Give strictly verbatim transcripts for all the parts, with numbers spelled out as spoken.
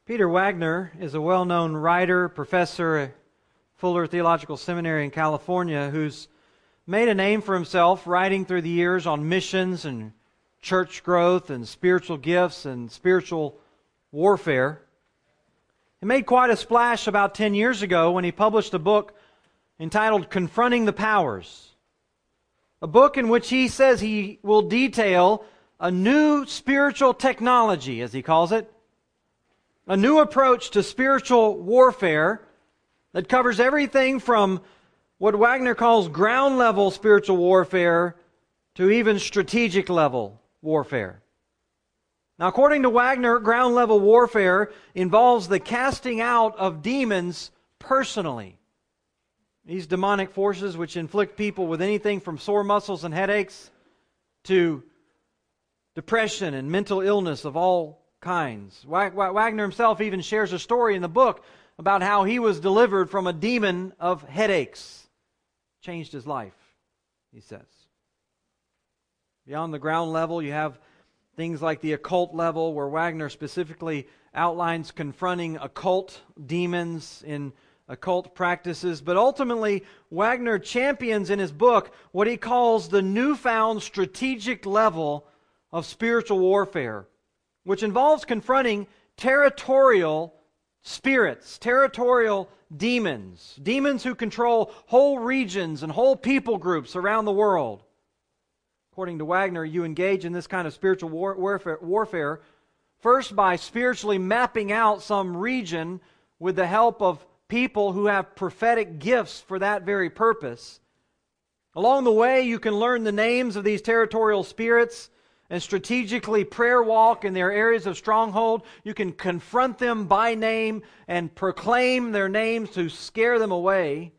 Peter Wagner is a well-known writer, professor at Fuller Theological Seminary in California, who's made a name for himself writing through the years on missions and church growth and spiritual gifts and spiritual warfare. He made quite a splash about ten years ago when he published a book entitled Confronting the Powers, a book in which he says he will detail a new spiritual technology, as he calls it, a new approach to spiritual warfare that covers everything from what Wagner calls ground-level spiritual warfare to even strategic-level warfare. Now, according to Wagner, ground-level warfare involves the casting out of demons personally. These demonic forces which inflict people with anything from sore muscles and headaches to depression and mental illness of all kinds. Wagner himself even shares a story in the book about how he was delivered from a demon of headaches. Changed his life, he says. Beyond the ground level, you have things like the occult level, where Wagner specifically outlines confronting occult demons in occult practices. But ultimately, Wagner champions in his book what he calls the newfound strategic level of spiritual warfare, which involves confronting territorial spirits, territorial demons, demons who control whole regions and whole people groups around the world. According to Wagner, you engage in this kind of spiritual war- warfare, warfare first by spiritually mapping out some region with the help of people who have prophetic gifts for that very purpose. Along the way, you can learn the names of these territorial spirits and strategically prayer walk in their areas of stronghold. You can confront them by name and proclaim their names to scare them away.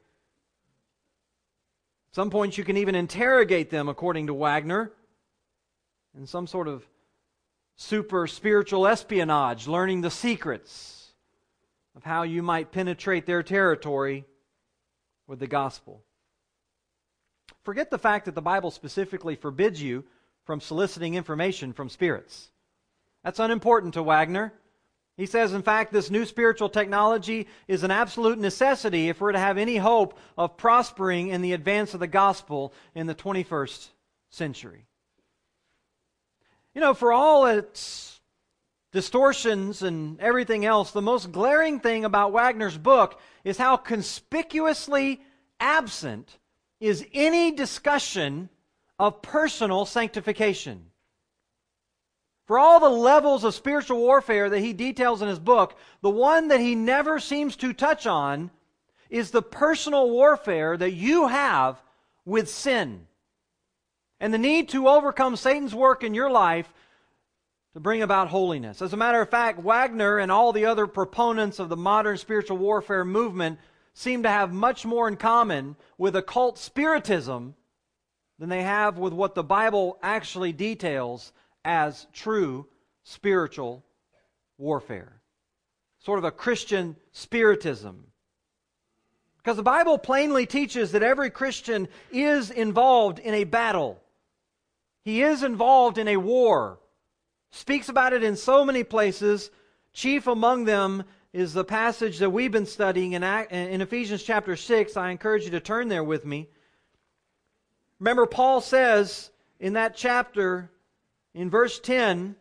At some points you can even interrogate them, according to Wagner, in some sort of super spiritual espionage, learning the secrets of how you might penetrate their territory with the gospel. Forget the fact that the Bible specifically forbids you from soliciting information from spirits. That's unimportant to Wagner. He says, in fact, this new spiritual technology is an absolute necessity if we're to have any hope of prospering in the advance of the gospel in the twenty-first century. You know, for all its distortions and everything else, the most glaring thing about Wagner's book is how conspicuously absent is any discussion of personal sanctification. For all the levels of spiritual warfare that he details in his book, the one that he never seems to touch on is the personal warfare that you have with sin and the need to overcome Satan's work in your life to bring about holiness. As a matter of fact, Wagner and all the other proponents of the modern spiritual warfare movement seem to have much more in common with occult spiritism than they have with what the Bible actually details as true spiritual warfare. Sort of a Christian spiritism. Because the Bible plainly teaches that every Christian is involved in a battle. He is involved in a war. Speaks about it in so many places. Chief among them is the passage that we've been studying in, in Ephesians chapter six. I encourage you to turn there with me. Remember, Paul says in that chapter, in verse ten,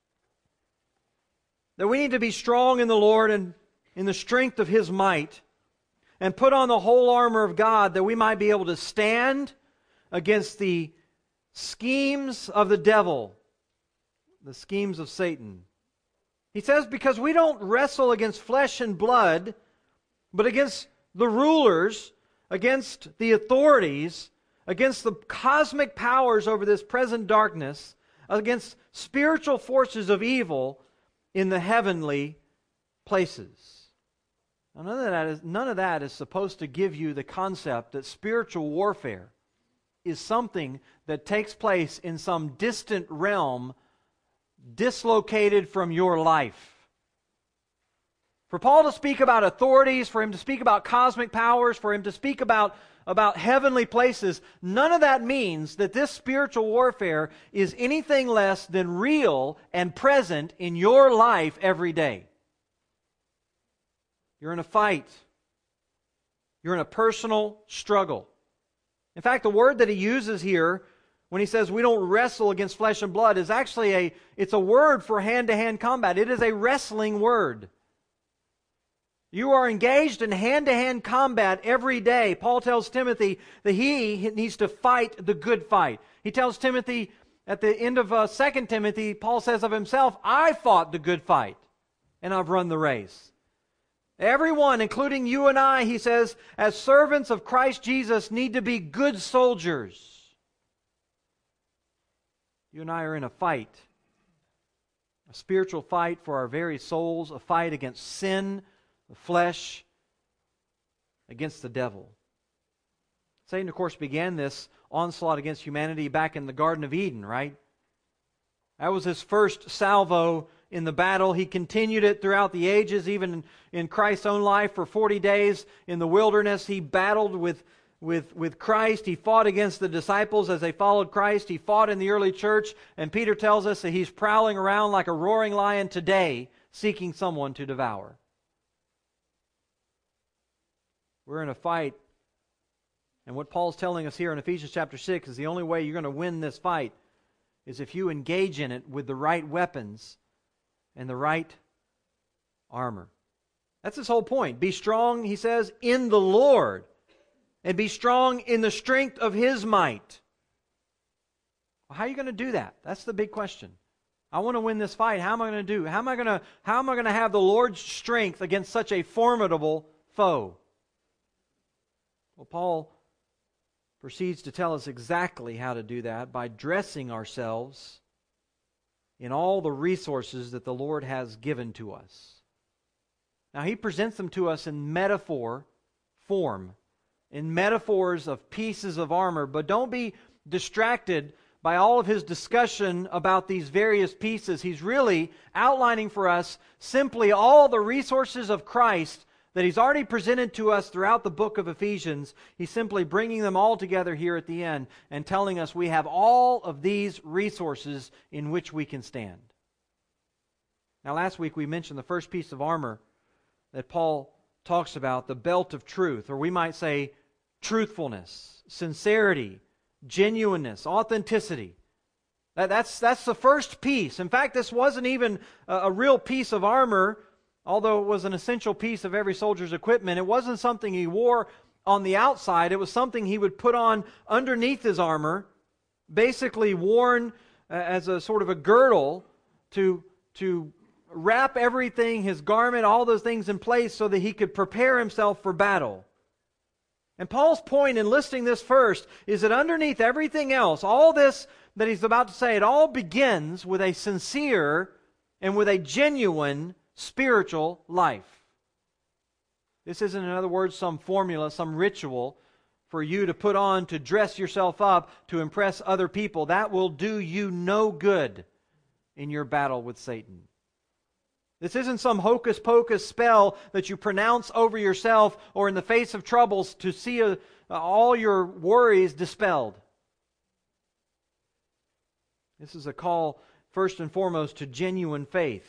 that we need to be strong in the Lord and in the strength of His might, and put on the whole armor of God that we might be able to stand against the schemes of the devil, the schemes of Satan. He says, because we don't wrestle against flesh and blood, but against the rulers, against the authorities, against the cosmic powers over this present darkness, against spiritual forces of evil in the heavenly places. Now, none of that is, none of that is supposed to give you the concept that spiritual warfare is something that takes place in some distant realm dislocated from your life. For Paul to speak about authorities, for him to speak about cosmic powers, for him to speak about, about heavenly places, none of that means that this spiritual warfare is anything less than real and present in your life every day. You're in a fight. You're in a personal struggle. In fact, the word that he uses here when he says we don't wrestle against flesh and blood is actually a, it's a word for hand-to-hand combat. It is a wrestling word. You are engaged in hand-to-hand combat every day. Paul tells Timothy that he needs to fight the good fight. He tells Timothy at the end of uh, Second Timothy, Paul says of himself, I fought the good fight and I've run the race. Everyone, including you and I, he says, as servants of Christ Jesus, need to be good soldiers. You and I are in a fight, a spiritual fight for our very souls, a fight against sin, the flesh, against the devil. Satan, of course, began this onslaught against humanity back in the Garden of Eden, right? That was his first salvo in the battle. He continued it throughout the ages, even in Christ's own life for forty days in the wilderness. He battled with, with, with Christ. He fought against the disciples as they followed Christ. He fought in the early church. And Peter tells us that he's prowling around like a roaring lion today, seeking someone to devour. We're in a fight. And what Paul's telling us here in Ephesians chapter six is the only way you're going to win this fight is if you engage in it with the right weapons and the right armor. That's his whole point. Be strong, he says, in the Lord, and be strong in the strength of His might. Well, how are you going to do that? That's the big question. I want to win this fight. How am I going to do? How am I going to, how am I going to have the Lord's strength against such a formidable foe? Well, Paul proceeds to tell us exactly how to do that by dressing ourselves in all the resources that the Lord has given to us. Now, he presents them to us in metaphor form, in metaphors of pieces of armor, but don't be distracted by all of his discussion about these various pieces. He's really outlining for us simply all the resources of Christ that He's already presented to us throughout the book of Ephesians. He's simply bringing them all together here at the end and telling us we have all of these resources in which we can stand. Now, last week we mentioned the first piece of armor that Paul talks about, the belt of truth, or we might say truthfulness, sincerity, genuineness, authenticity. That, that's, that's the first piece. In fact, this wasn't even a, a real piece of armor. Although it was an essential piece of every soldier's equipment, it wasn't something he wore on the outside. It was something he would put on underneath his armor, basically worn uh, as a sort of a girdle to, to wrap everything, his garment, all those things in place so that he could prepare himself for battle. And Paul's point in listing this first is that underneath everything else, all this that he's about to say, it all begins with a sincere and with a genuine spiritual life. This isn't, in other words, some formula, some ritual for you to put on to dress yourself up to impress other people. That will do you no good in your battle with Satan. This isn't some hocus-pocus spell that you pronounce over yourself or in the face of troubles to see a, all your worries dispelled. This is a call, first and foremost, to genuine faith.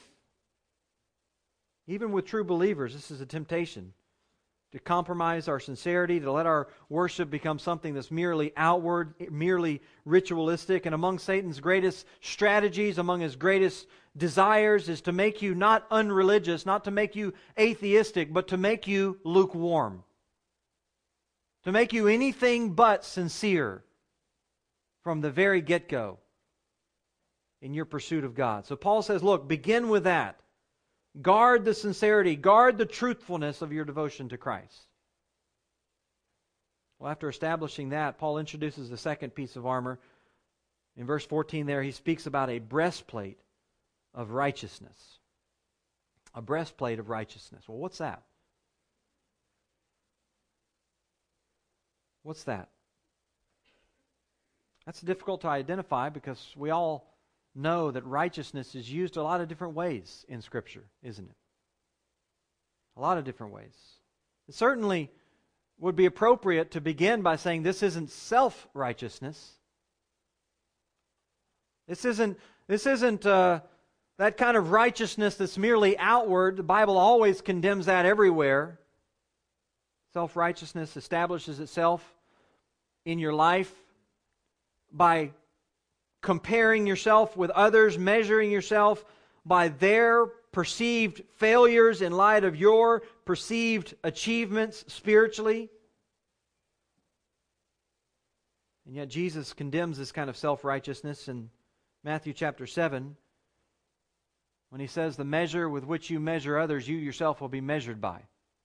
Even with true believers, this is a temptation to compromise our sincerity, to let our worship become something that's merely outward, merely ritualistic. And among Satan's greatest strategies, among his greatest desires, is to make you not unreligious, not to make you atheistic, but to make you lukewarm. To make you anything but sincere from the very get-go in your pursuit of God. So Paul says, look, begin with that. Guard the sincerity, guard the truthfulness of your devotion to Christ. Well, after establishing that, Paul introduces the second piece of armor. In verse fourteen there, he speaks about a breastplate of righteousness. A breastplate of righteousness. Well, what's that? What's that? That's difficult to identify because we all know that righteousness is used a lot of different ways in Scripture, isn't it? A lot of different ways. It certainly would be appropriate to begin by saying this isn't self-righteousness. This isn't, this isn't uh, That kind of righteousness that's merely outward, the Bible always condemns that everywhere. Self-righteousness establishes itself in your life by comparing yourself with others, measuring yourself by their perceived failures in light of your perceived achievements spiritually. And yet Jesus condemns this kind of self-righteousness in Matthew chapter seven when He says, the measure with which you measure others, you yourself will be measured by.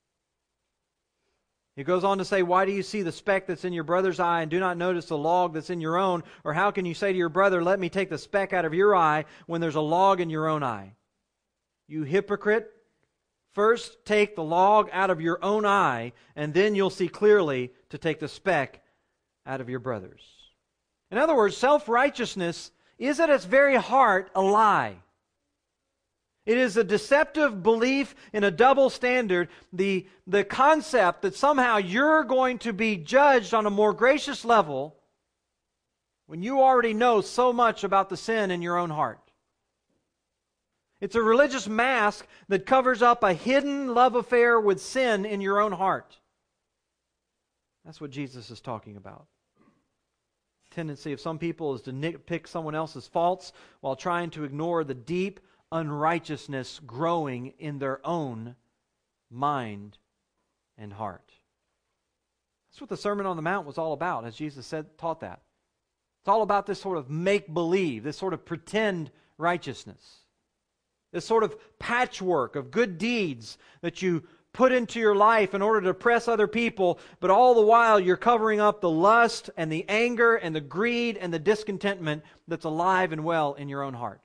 He goes on to say, why do you see the speck that's in your brother's eye and do not notice the log that's in your own? Or how can you say to your brother, let me take the speck out of your eye when there's a log in your own eye? You hypocrite, first take the log out of your own eye, and then you'll see clearly to take the speck out of your brother's. In other words, self-righteousness is at its very heart a lie. It is a deceptive belief in a double standard, the, the concept that somehow you're going to be judged on a more gracious level when you already know so much about the sin in your own heart. It's a religious mask that covers up a hidden love affair with sin in your own heart. That's what Jesus is talking about. The tendency of some people is to nitpick someone else's faults while trying to ignore the deep unrighteousness growing in their own mind and heart. That's what the Sermon on the Mount was all about, as Jesus said, taught that. It's all about this sort of make-believe, this sort of pretend righteousness. This sort of patchwork of good deeds that you put into your life in order to oppress other people, but all the while you're covering up the lust and the anger and the greed and the discontentment that's alive and well in your own heart.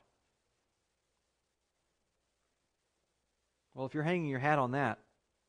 Well, if you're hanging your hat on that,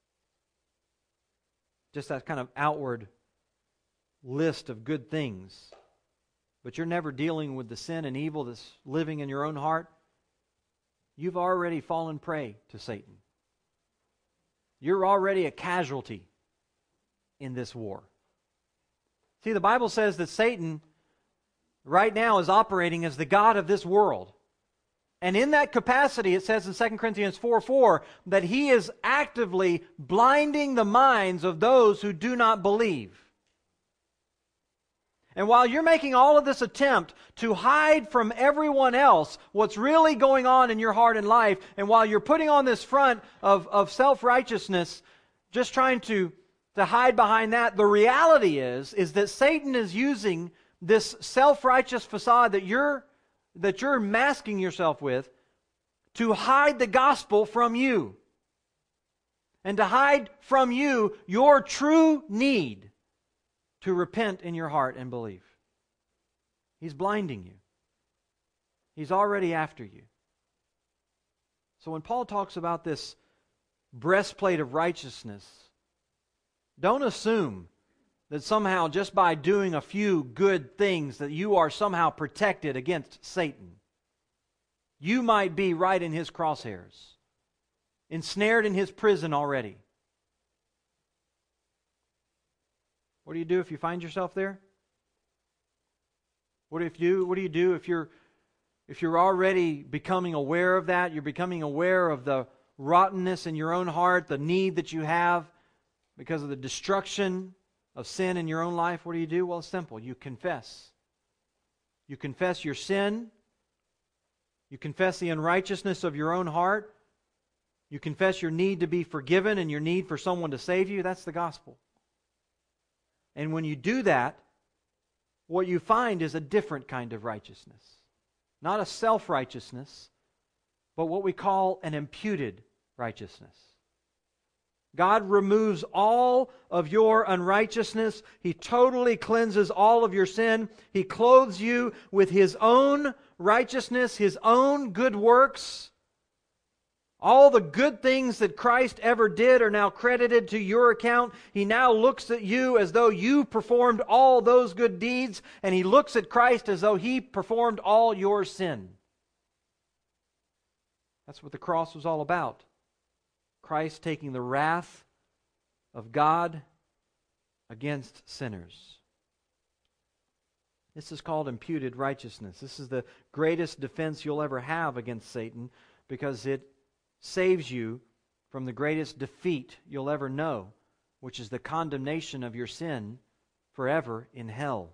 just that kind of outward list of good things, but you're never dealing with the sin and evil that's living in your own heart, you've already fallen prey to Satan. You're already a casualty in this war. See, the Bible says that Satan right now is operating as the god of this world. And in that capacity, it says in Second Corinthians four four that he is actively blinding the minds of those who do not believe. And while you're making all of this attempt to hide from everyone else what's really going on in your heart and life, and while you're putting on this front of, of self-righteousness, just trying to, to hide behind that, the reality is, is that Satan is using this self-righteous facade that you're, that you're masking yourself with to hide the gospel from you. And to hide from you your true need to repent in your heart and believe. He's blinding you. He's already after you. So when Paul talks about this breastplate of righteousness, don't assume that somehow just by doing a few good things that you are somehow protected against Satan. You might be right in his crosshairs, ensnared in his prison already. What do you do if you find yourself there? What if you what do you do if you're if you're already becoming aware of that, you're becoming aware of the rottenness in your own heart, the need that you have because of the destruction of sin in your own life? What do you do? Well, it's simple. You confess. You confess your sin. You confess the unrighteousness of your own heart. You confess your need to be forgiven and your need for someone to save you. That's the gospel. And when you do that, what you find is a different kind of righteousness. Not a self-righteousness, but what we call an imputed righteousness. God removes all of your unrighteousness. He totally cleanses all of your sin. He clothes you with His own righteousness, His own good works. All the good things that Christ ever did are now credited to your account. He now looks at you as though you performed all those good deeds, and He looks at Christ as though He performed all your sin. That's what the cross was all about. Christ taking the wrath of God against sinners. This is called imputed righteousness. This is the greatest defense you'll ever have against Satan, because it saves you from the greatest defeat you'll ever know, which is the condemnation of your sin forever in hell.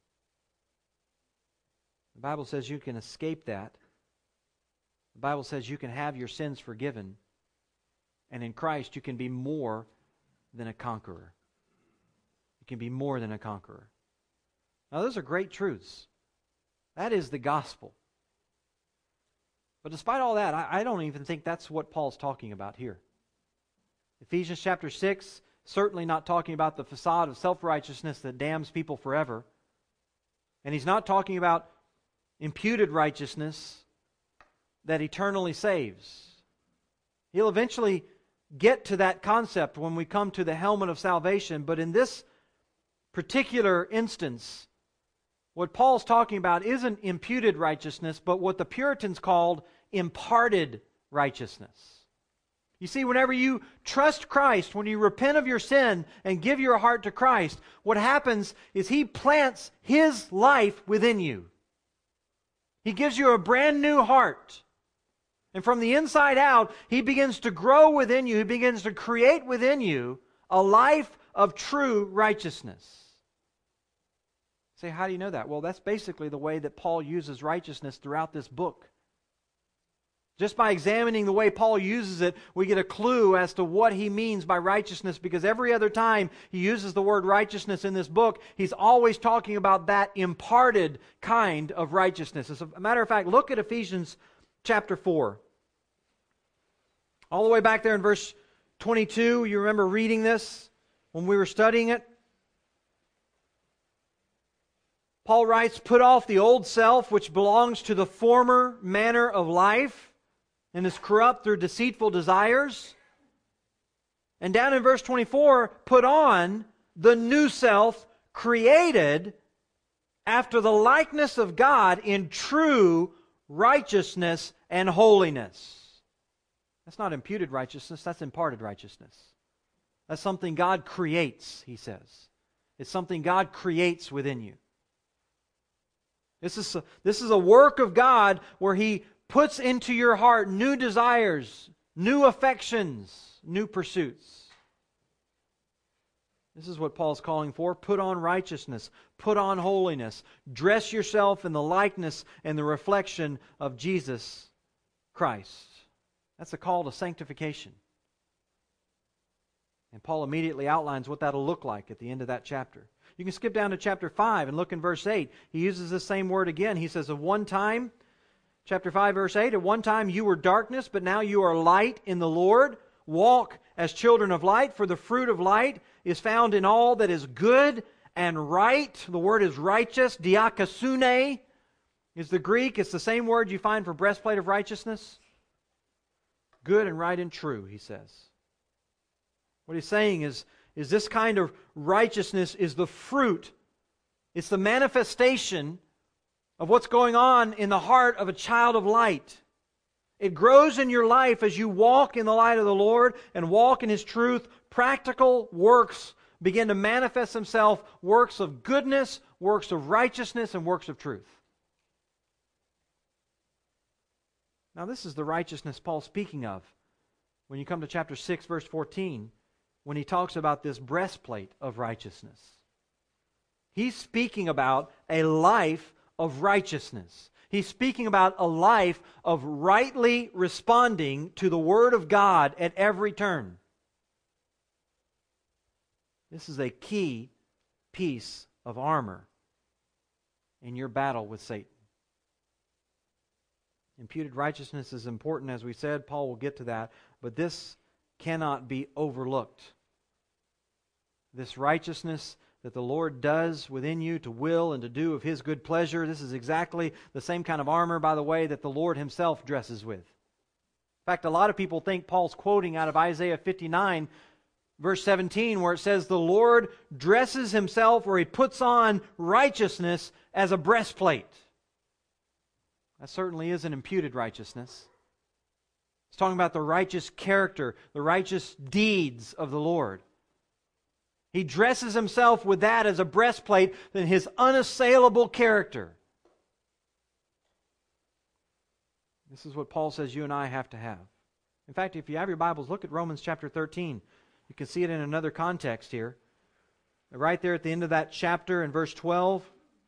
The Bible says you can escape that. The Bible says you can have your sins forgiven. And in Christ you can be more than a conqueror. You can be more than a conqueror. Now those are great truths. That is the gospel. But despite all that, I, I don't even think that's what Paul's talking about here. Ephesians chapter six, certainly not talking about the facade of self-righteousness that damns people forever. And he's not talking about imputed righteousness that eternally saves. He'll eventually get to that concept when we come to the helmet of salvation, but in this particular instance, what Paul's talking about isn't imputed righteousness, but what the Puritans called imparted righteousness. You see, whenever you trust Christ, when you repent of your sin and give your heart to Christ, what happens is He plants His life within you. He gives you a brand new heart. And from the inside out, He begins to grow within you. He begins to create within you a life of true righteousness. Say, how do you know that? Well, that's basically the way that Paul uses righteousness throughout this book. Just by examining the way Paul uses it, we get a clue as to what he means by righteousness, because every other time he uses the word righteousness in this book, he's always talking about that imparted kind of righteousness. As a matter of fact, look at Ephesians chapter four. All the way back there in verse twenty-two, you remember reading this when we were studying it? Paul writes, "Put off the old self, which belongs to the former manner of life, and is corrupt through deceitful desires." And down in verse twenty-four, "Put on the new self, created after the likeness of God in true righteousness and holiness." That's not imputed righteousness, that's imparted righteousness. That's something God creates, he says. It's something God creates within you. This is a, this is a work of God where He puts into your heart new desires, new affections, new pursuits. This is what Paul's calling for. Put on righteousness. Put on holiness. Dress yourself in the likeness and the reflection of Jesus Christ. That's a call to sanctification. And Paul immediately outlines what that'll look like at the end of that chapter. You can skip down to chapter five and look in verse eight. He uses the same word again. He says, "Of one time," chapter five, verse eight, "At one time you were darkness, but now you are light in the Lord. Walk as children of light, for the fruit of light is found in all that is good and right." The word is righteous. Diakosune is the Greek. It's the same word you find for breastplate of righteousness. Good and right and true, he says. What he's saying is, is this kind of righteousness is the fruit. It's the manifestation of what's going on in the heart of a child of light. It grows in your life as you walk in the light of the Lord and walk in His truth. Practical works begin to manifest themselves, works of goodness, works of righteousness, and works of truth. Now this is the righteousness Paul's speaking of when you come to chapter six, verse fourteen, when he talks about this breastplate of righteousness. He's speaking about a life of righteousness. He's speaking about a life of rightly responding to the Word of God at every turn. This is a key piece of armor in your battle with Satan. Imputed righteousness is important, as we said. Paul will get to that. But this cannot be overlooked. This righteousness that the Lord does within you to will and to do of His good pleasure, this is exactly the same kind of armor, by the way, that the Lord Himself dresses with. In fact, a lot of people think Paul's quoting out of Isaiah fifty-nine, verse seventeen, where it says, "The Lord dresses Himself," or He puts on righteousness as a breastplate. That certainly is an imputed righteousness. It's talking about the righteous character, the righteous deeds of the Lord. He dresses himself with that as a breastplate, than his unassailable character. This is what Paul says you and I have to have. In fact, if you have your Bibles, look at Romans chapter thirteen. You can see it in another context here. Right there at the end of that chapter in verse twelve.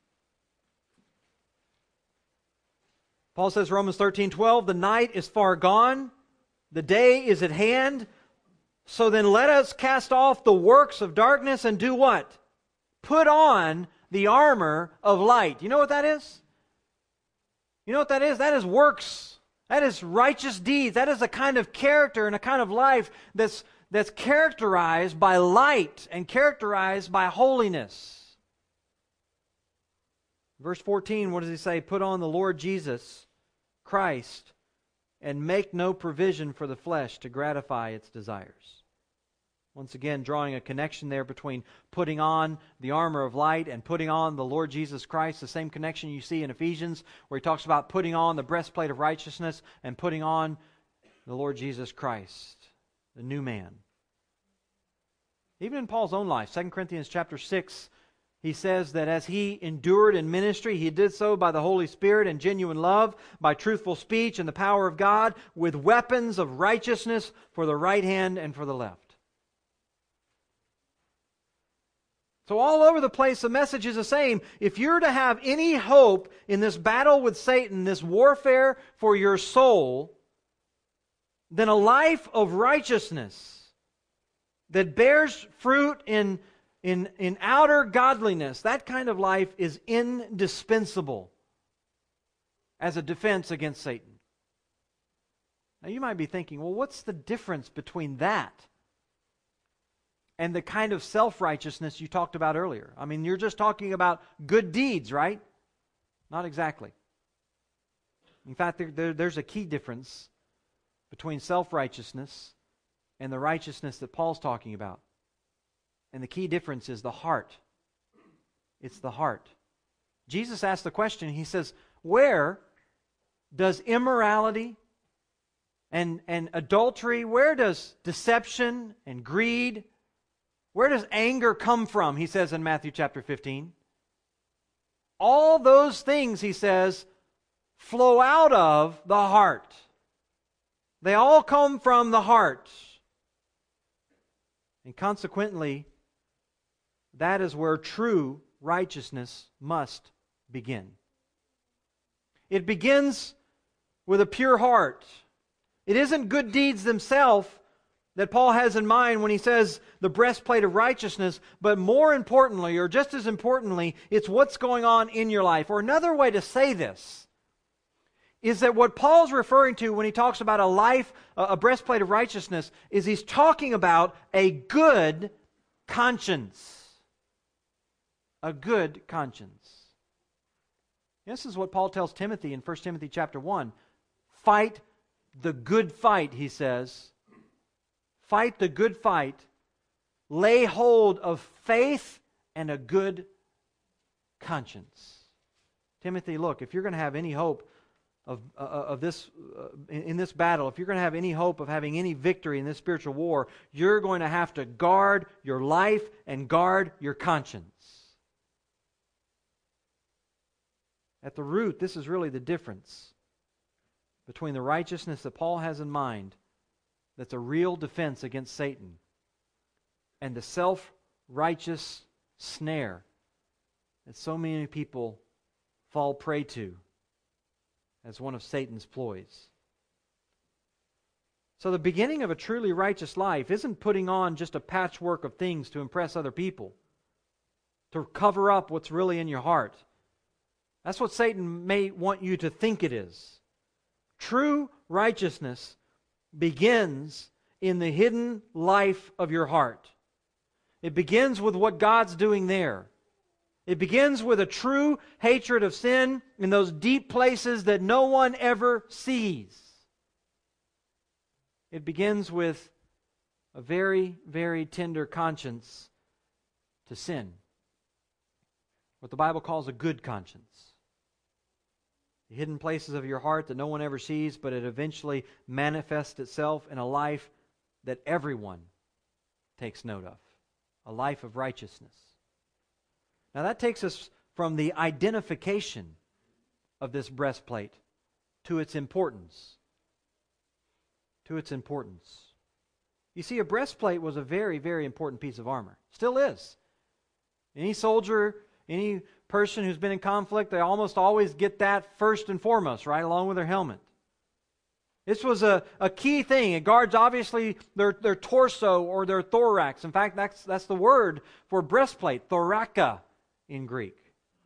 Paul says, Romans thirteen twelve, the night is far gone, the day is at hand. So then let us cast off the works of darkness and do what? Put on the armor of light. You know what that is? You know what that is? That is works. That is righteous deeds. That is a kind of character and a kind of life that's, that's characterized by light and characterized by holiness. Verse fourteen, what does he say? Put on the Lord Jesus Christ and make no provision for the flesh to gratify its desires. Once again, drawing a connection there between putting on the armor of light and putting on the Lord Jesus Christ, the same connection you see in Ephesians, where he talks about putting on the breastplate of righteousness and putting on the Lord Jesus Christ, the new man. Even in Paul's own life, Second Corinthians chapter six, he says that as he endured in ministry, he did so by the Holy Spirit and genuine love, by truthful speech and the power of God, with weapons of righteousness for the right hand and for the left. So all over the place, the message is the same. If you're to have any hope in this battle with Satan, this warfare for your soul, then a life of righteousness that bears fruit in In, in outer godliness, that kind of life is indispensable as a defense against Satan. Now you might be thinking, well, what's the difference between that and the kind of self-righteousness you talked about earlier? I mean, you're just talking about good deeds, right? Not exactly. In fact, there, there, there's a key difference between self-righteousness and the righteousness that Paul's talking about. And the key difference is the heart. It's the heart. Jesus asked the question, he says, where does immorality and, and adultery, where does deception and greed, where does anger come from? He says in Matthew chapter fifteen. All those things, he says, flow out of the heart. They all come from the heart. And consequently, that is where true righteousness must begin. It begins with a pure heart. It isn't good deeds themselves that Paul has in mind when he says the breastplate of righteousness, but more importantly, or just as importantly, it's what's going on in your life. Or another way to say this is that what Paul's referring to when he talks about a life, a breastplate of righteousness, is he's talking about a good conscience. A good conscience. This is what Paul tells Timothy in First Timothy chapter one. Fight the good fight, he says. Fight the good fight. Lay hold of faith and a good conscience. Timothy, look, if you're going to have any hope of, uh, of this uh, in, in this battle, if you're going to have any hope of having any victory in this spiritual war, you're going to have to guard your life and guard your conscience. At the root, this is really the difference between the righteousness that Paul has in mind, that's a real defense against Satan, and the self-righteous snare that so many people fall prey to as one of Satan's ploys. So the beginning of a truly righteous life isn't putting on just a patchwork of things to impress other people, to cover up what's really in your heart. That's what Satan may want you to think it is. True righteousness begins in the hidden life of your heart. It begins with what God's doing there. It begins with a true hatred of sin in those deep places that no one ever sees. It begins with a very, very tender conscience to sin. What the Bible calls a good conscience. The hidden places of your heart that no one ever sees, but it eventually manifests itself in a life that everyone takes note of. a life of righteousness. Now that takes us from the identification of this breastplate to its importance. To its importance. You see, a breastplate was a very, very important piece of armor. Still is. Any soldier, any person who's been in conflict, they almost always get that first and foremost, right, along with their helmet. This was a, a key thing. It guards, obviously, their, their torso or their thorax. In fact, that's, that's the word for breastplate, thoraka in Greek.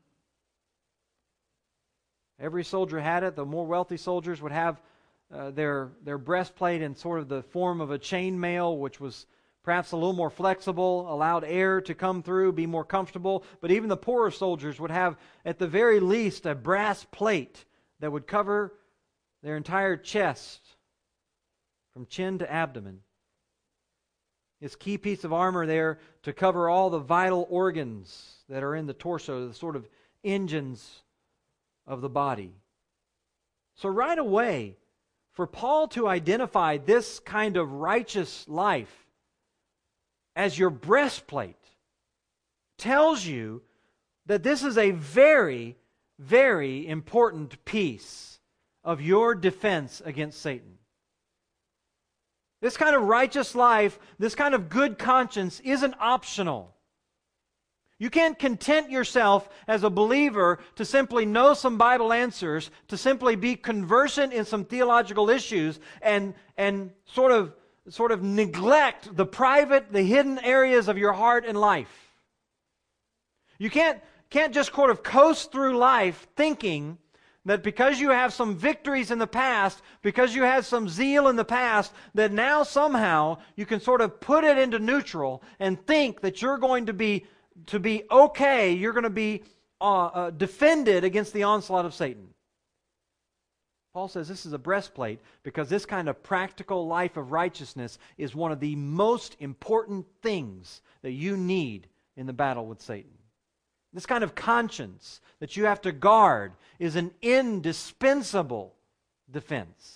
Every soldier had it. The more wealthy soldiers would have uh, their, their breastplate in sort of the form of a chainmail, which was perhaps a little more flexible, allowed air to come through, be more comfortable. But even the poorer soldiers would have, at the very least, a brass plate that would cover their entire chest from chin to abdomen. This key piece of armor there to cover all the vital organs that are in the torso, the sort of engines of the body. So right away, for Paul to identify this kind of righteous life as your breastplate tells you that this is a very, very important piece of your defense against Satan. This kind of righteous life, this kind of good conscience isn't optional. You can't content yourself as a believer to simply know some Bible answers, to simply be conversant in some theological issues, and, and sort of, sort of neglect the private, the hidden areas of your heart and life. You can't, can't just sort of coast through life thinking that because you have some victories in the past, because you had some zeal in the past, that now somehow you can sort of put it into neutral and think that you're going to be to be okay, you're going to be uh, uh, defended against the onslaught of Satan. Paul says this is a breastplate because this kind of practical life of righteousness is one of the most important things that you need in the battle with Satan. This kind of conscience that you have to guard is an indispensable defense,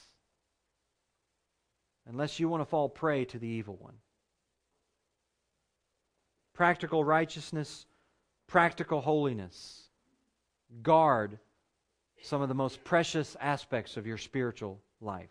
unless you want to fall prey to the evil one. Practical righteousness, practical holiness. Guard some of the most precious aspects of your spiritual life.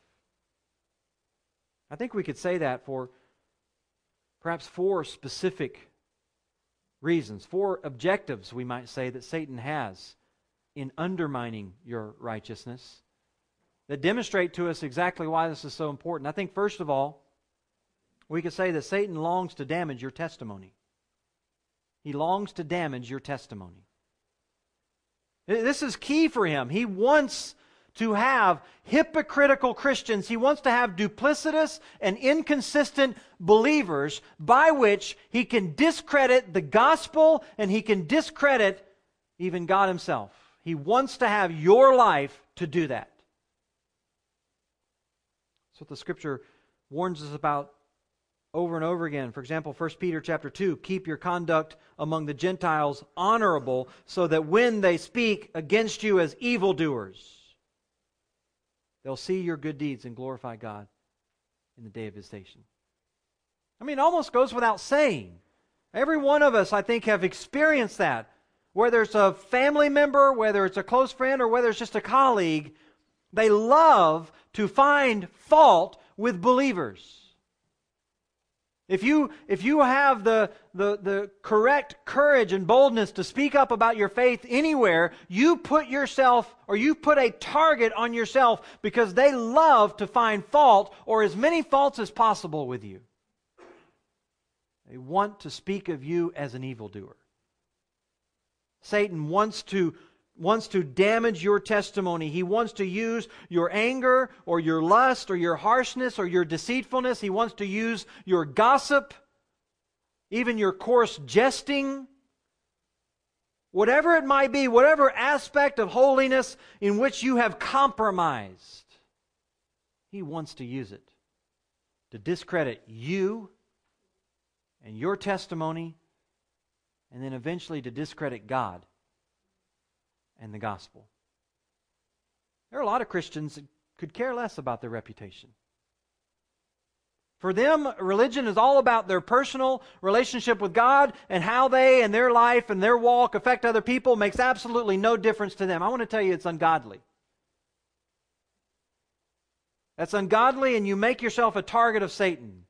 I think we could say that for perhaps four specific reasons, four objectives, we might say, that Satan has in undermining your righteousness that demonstrate to us exactly why this is so important. I think, first of all, we could say that Satan longs to damage your testimony. He longs to damage your testimony. This is key for him. He wants to have hypocritical Christians. He wants to have duplicitous and inconsistent believers by which he can discredit the gospel and he can discredit even God himself. He wants to have your life to do that. That's what the Scripture warns us about over and over again. For example, First Peter chapter two, keep your conduct among the Gentiles honorable, so that when they speak against you as evildoers, they'll see your good deeds and glorify God in the day of visitation. I mean, it almost goes without saying. Every one of us, I think, have experienced that. Whether it's a family member, whether it's a close friend, or whether it's just a colleague, they love to find fault with believers. If you, if you have the, the, the correct courage and boldness to speak up about your faith anywhere, you put yourself, or you put a target on yourself, because they love to find fault, or as many faults as possible with you. They want to speak of you as an evildoer. Satan wants to wants to damage your testimony. He wants to use your anger or your lust or your harshness or your deceitfulness. He wants to use your gossip, even your coarse jesting. Whatever it might be, whatever aspect of holiness in which you have compromised, he wants to use it to discredit you and your testimony, and then eventually to discredit God and the gospel. There are a lot of Christians that could care less about their reputation. For them, religion is all about their personal relationship with God, and how they and their life and their walk affect other people makes absolutely no difference to them. I want to tell you it's ungodly. That's ungodly, and you make yourself a target of Satan.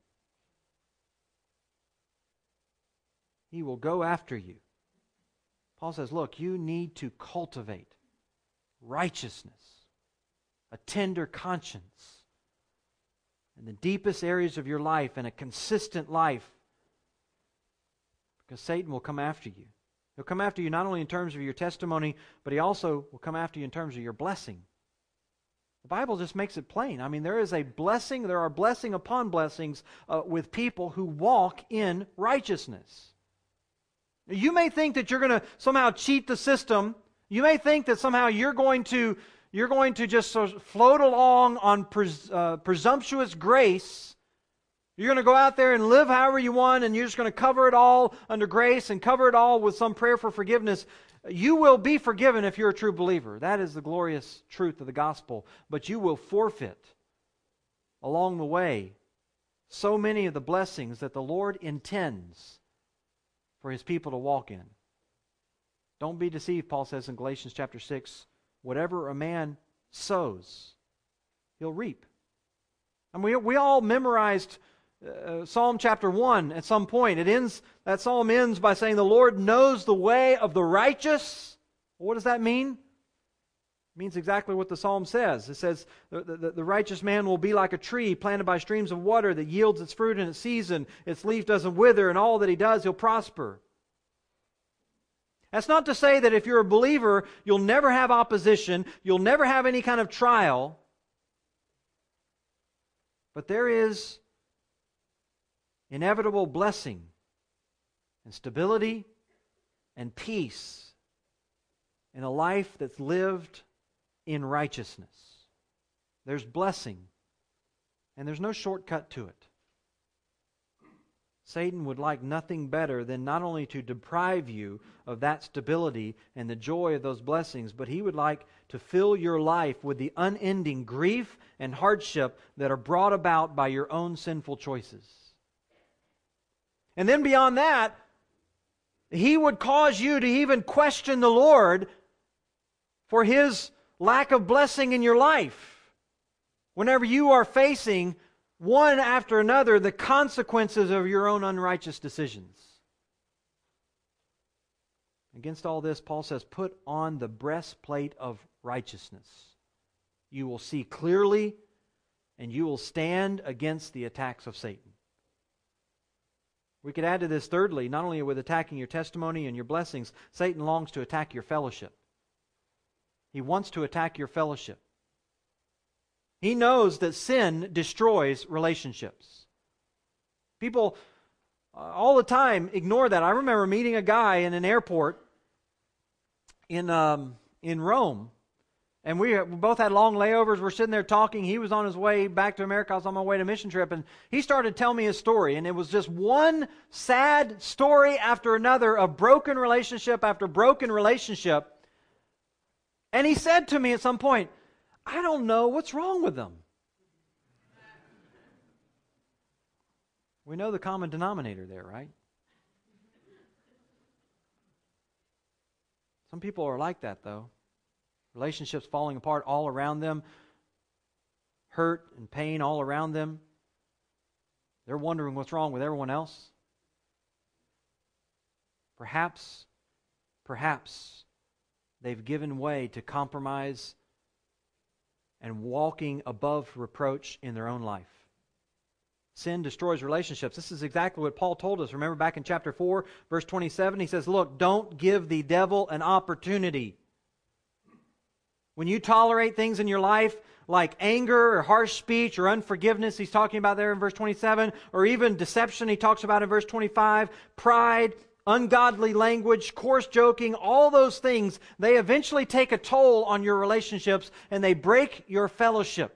He will go after you. Paul says, look, you need to cultivate righteousness, a tender conscience, in the deepest areas of your life, and a consistent life. Because Satan will come after you. He'll come after you not only in terms of your testimony, but he also will come after you in terms of your blessing. The Bible just makes it plain. I mean, there is a blessing, there are blessing upon blessings uh, with people who walk in righteousness. You may think that you're going to somehow cheat the system. You may think that somehow you're going to you're going to just sort of float along on pres, uh, presumptuous grace. You're going to go out there and live however you want, and you're just going to cover it all under grace and cover it all with some prayer for forgiveness. You will be forgiven if you're a true believer. That is the glorious truth of the gospel. But you will forfeit along the way so many of the blessings that the Lord intends for His people to walk in. Don't be deceived, Paul says in Galatians chapter six. Whatever a man sows, he'll reap. And we, we all memorized uh, Psalm chapter one at some point. It ends, that psalm ends by saying, the Lord knows the way of the righteous. What does that mean? It means exactly what the psalm says. It says, the, the, the righteous man will be like a tree planted by streams of water that yields its fruit in its season. Its leaf doesn't wither, and all that he does, he'll prosper. That's not to say that if you're a believer, you'll never have opposition, you'll never have any kind of trial. But there is inevitable blessing and stability and peace in a life that's lived in righteousness. There's blessing, and there's no shortcut to it. Satan would like nothing better than not only to deprive you of that stability and the joy of those blessings, but he would like to fill your life with the unending grief and hardship that are brought about by your own sinful choices. And then beyond that, he would cause you to even question the Lord for His lack of blessing in your life whenever you are facing one after another the consequences of your own unrighteous decisions. Against all this, Paul says, put on the breastplate of righteousness. You will see clearly, and you will stand against the attacks of Satan. We could add to this thirdly, not only with attacking your testimony and your blessings, Satan longs to attack your fellowship. He wants to attack your fellowship. He knows that sin destroys relationships. People uh, all the time ignore that. I remember meeting a guy in an airport in um, in Rome, and we, we both had long layovers. We're sitting there talking. He was on his way back to America. I was on my way to mission trip, and he started telling me his story, and it was just one sad story after another of broken relationship after broken relationship. And he said to me at some point, I don't know what's wrong with them. We know the common denominator there, right? Some people are like that, though. Relationships falling apart all around them. Hurt and pain all around them. They're wondering what's wrong with everyone else. Perhaps, perhaps they've given way to compromise and walking above reproach in their own life. Sin destroys relationships. This is exactly what Paul told us. Remember back in chapter four, verse twenty-seven, he says, look, don't give the devil an opportunity. When you tolerate things in your life like anger or harsh speech or unforgiveness, he's talking about there in verse twenty-seven, or even deception, he talks about in verse twenty-five, pride, ungodly language, coarse joking, all those things, they eventually take a toll on your relationships and they break your fellowship.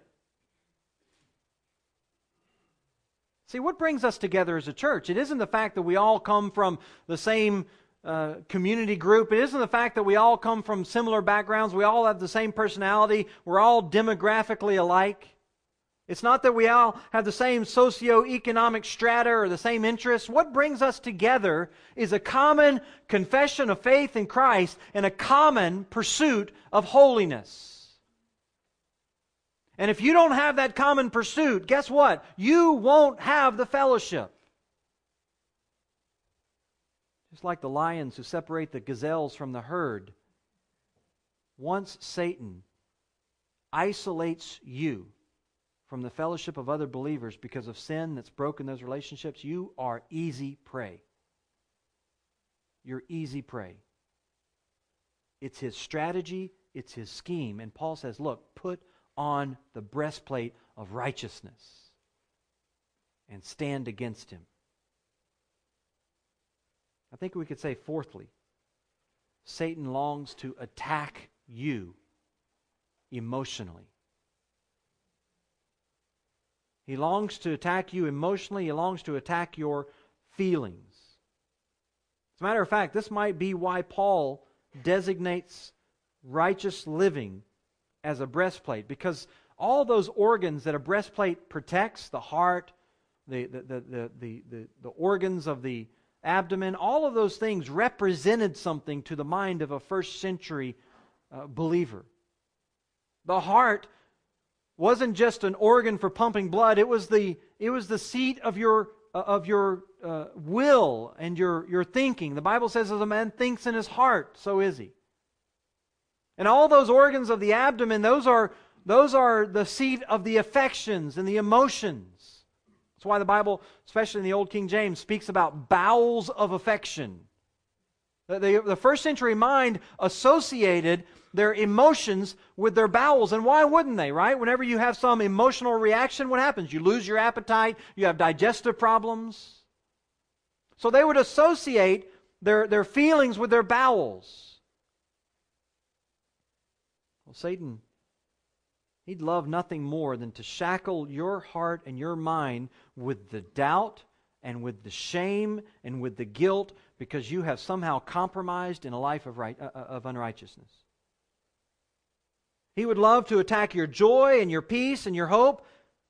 See, what brings us together as a church? It isn't the fact that we all come from the same uh, community group. It isn't the fact that we all come from similar backgrounds. We all have the same personality. We're all demographically alike. It's not that we all have the same socioeconomic strata or the same interests. What brings us together is a common confession of faith in Christ and a common pursuit of holiness. And if you don't have that common pursuit, guess what? You won't have the fellowship. Just like the lions who separate the gazelles from the herd. Once Satan isolates you from the fellowship of other believers because of sin that's broken those relationships, you are easy prey. You're easy prey. It's his strategy, it's his scheme. And Paul says, look, put on the breastplate of righteousness and stand against him. I think we could say, fourthly, Satan longs to attack you emotionally. He longs to attack you emotionally. He longs to attack your feelings. As a matter of fact, this might be why Paul designates righteous living as a breastplate, because all those organs that a breastplate protects, the heart, the, the, the, the, the, the, the organs of the abdomen, all of those things represented something to the mind of a first century uh, believer. The heart wasn't just an organ for pumping blood. It was the it was the seat of your uh, of your uh, will and your your thinking. The Bible says, "As a man thinks in his heart, so is he." And all those organs of the abdomen, those are those are the seat of the affections and the emotions. That's why the Bible, especially in the Old King James, speaks about bowels of affection. The, the, the first century mind associated their emotions with their bowels. And why wouldn't they, right? Whenever you have some emotional reaction, what happens? You lose your appetite, you have digestive problems. So they would associate their, their feelings with their bowels. Well, Satan, he'd love nothing more than to shackle your heart and your mind with the doubt and with the shame and with the guilt because you have somehow compromised in a life of, right, uh, of unrighteousness. He would love to attack your joy and your peace and your hope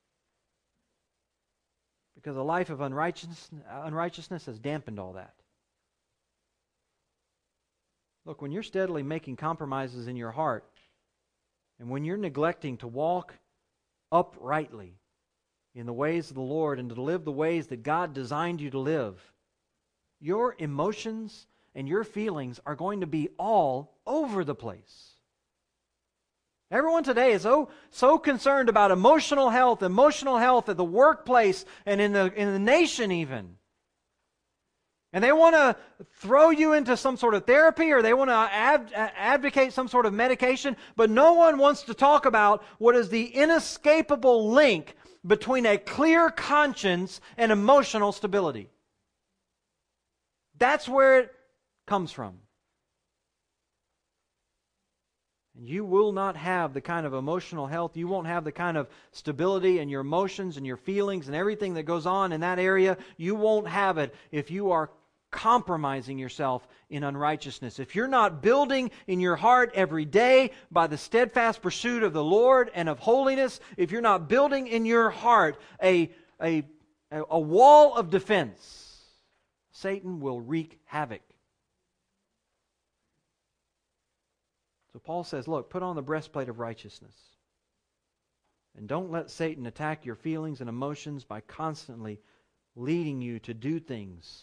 because a life of unrighteousness, unrighteousness has dampened all that. Look, when you're steadily making compromises in your heart and when you're neglecting to walk uprightly in the ways of the Lord and to live the ways that God designed you to live, your emotions and your feelings are going to be all over the place. Everyone today is so, so concerned about emotional health, emotional health at the workplace and in the, in the nation even. And they want to throw you into some sort of therapy or they want to ad, advocate some sort of medication, but no one wants to talk about what is the inescapable link between a clear conscience and emotional stability. That's where it comes from. And you will not have the kind of emotional health, you won't have the kind of stability in your emotions and your feelings and everything that goes on in that area. You won't have it if you are compromising yourself in unrighteousness. If you're not building in your heart every day by the steadfast pursuit of the Lord and of holiness, if you're not building in your heart a, a, a wall of defense, Satan will wreak havoc. So Paul says, look, put on the breastplate of righteousness. And don't let Satan attack your feelings and emotions by constantly leading you to do things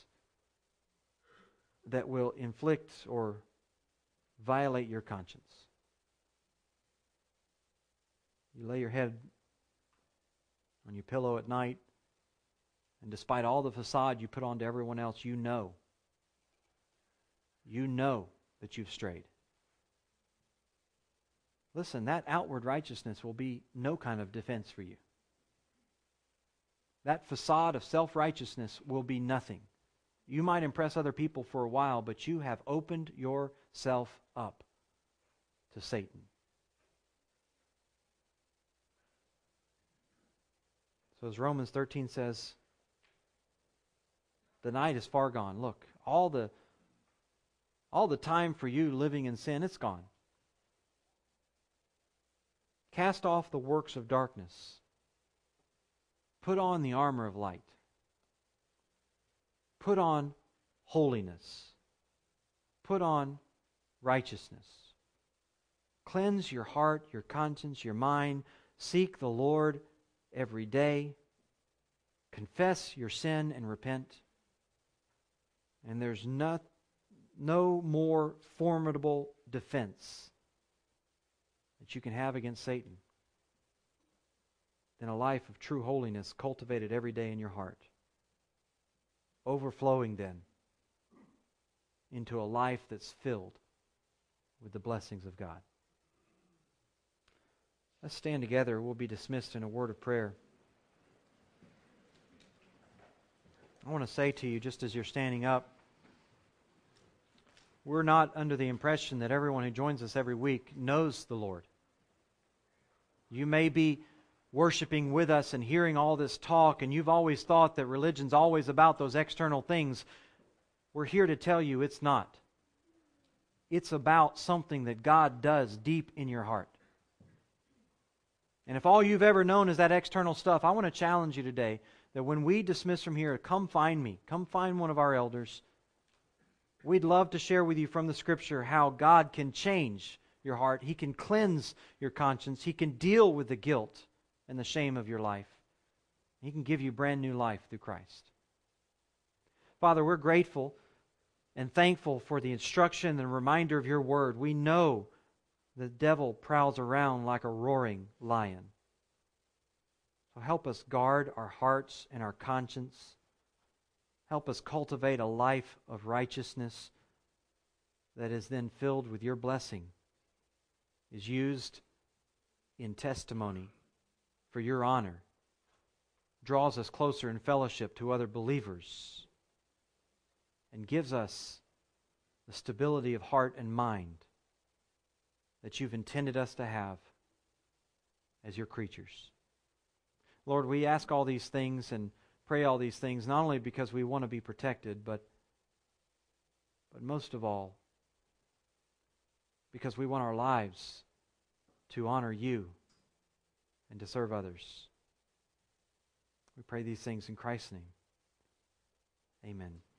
that will inflict or violate your conscience. You lay your head on your pillow at night, and despite all the facade you put on to everyone else, you know, you know that you've strayed. Listen, that outward righteousness will be no kind of defense for you. That facade of self-righteousness will be nothing. You might impress other people for a while, but you have opened yourself up to Satan. So as Romans thirteen says, the night is far gone. Look, all the, all the time for you living in sin, it's gone. Cast off the works of darkness Put on the armor of light. Put on holiness. Put on righteousness. Cleanse your heart, your conscience, your mind. Seek the Lord every day. Confess your sin and repent. And there's no, no more formidable defense that you can have against Satan than a life of true holiness cultivated every day in your heart. Overflowing then into a life that's filled with the blessings of God. Let's stand together. We'll be dismissed in a word of prayer. I want to say to you, just as you're standing up, we're not under the impression that everyone who joins us every week knows the Lord. You may be worshiping with us and hearing all this talk, and you've always thought that religion's always about those external things. We're here to tell you it's not. It's about something that God does deep in your heart. And if all you've ever known is that external stuff, I want to challenge you today that when we dismiss from here, come find me. Come find one of our elders. We'd love to share with you from the Scripture how God can change your heart. He can cleanse your conscience. He can deal with the guilt and the shame of your life. He can give you brand new life through Christ. Father, we're grateful and thankful for the instruction and reminder of your word. We know the devil prowls around like a roaring lion. So help us guard our hearts and our conscience. Help us cultivate a life of righteousness that is then filled with your blessing, is used in testimony for your honor, draws us closer in fellowship to other believers, and gives us the stability of heart and mind that you've intended us to have as your creatures. Lord, we ask all these things and pray all these things, not only because we want to be protected, but, but most of all, because we want our lives to honor you and to serve others. We pray these things in Christ's name. Amen.